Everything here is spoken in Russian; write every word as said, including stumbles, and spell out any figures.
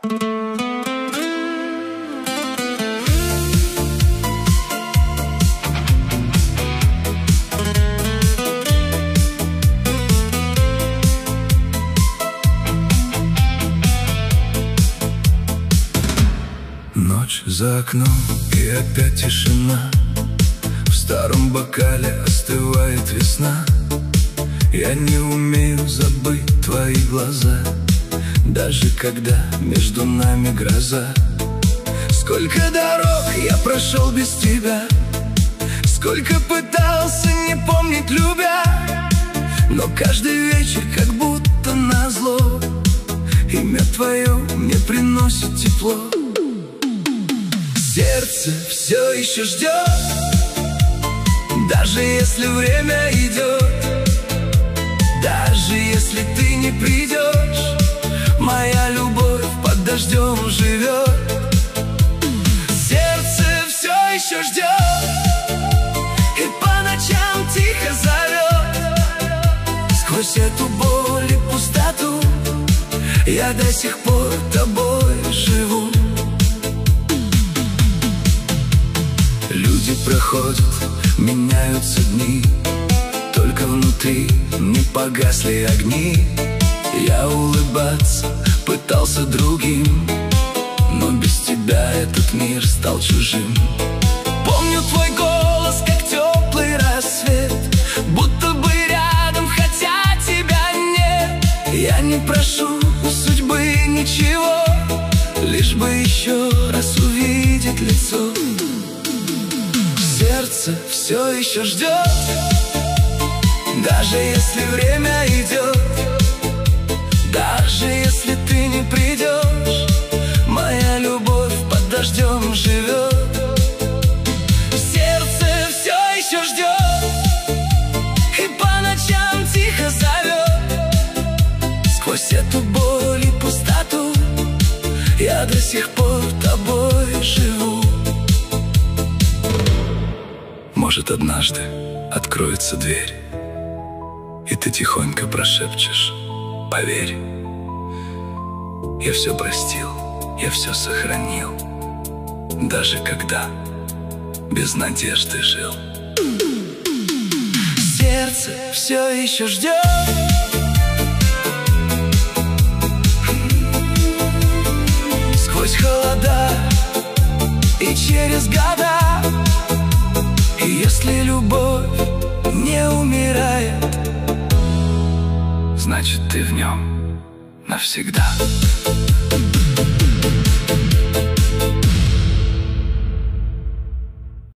Ночь за окном и опять тишина. В старом бокале остывает весна. Я не умею забыть твои глаза, даже когда между нами гроза. Сколько дорог я прошел без тебя, сколько пытался не помнить, любя. Но каждый вечер как будто назло имя твое мне приносит тепло. Сердце все еще ждет, даже если время идет. Даже если ты не придешь, моя любовь под дождем живет. Сердце все еще ждет и по ночам тихо зовет. Сквозь эту боль и пустоту я до сих пор тобой живу. Люди проходят, меняются дни, только внутри не погасли огни. Я улыбаться пытался другим, но без тебя этот мир стал чужим. Помню твой голос, как теплый рассвет, будто бы рядом, хотя тебя нет. Я не прошу у судьбы ничего, лишь бы еще раз увидеть лицо. Сердце все еще ждет, даже если время идет. Даже если ты не придешь, моя любовь под дождем живет. Сердце все еще ждет и по ночам тихо зовет. Сквозь эту боль и пустоту я до сих пор тобой живу. Может, однажды откроется дверь, и ты тихонько прошепчешь: поверь, я все простил, я все сохранил, даже когда без надежды жил. Сердце все еще ждет, сквозь холода и через года. И если любовь не умирает, значит, ты в нем навсегда.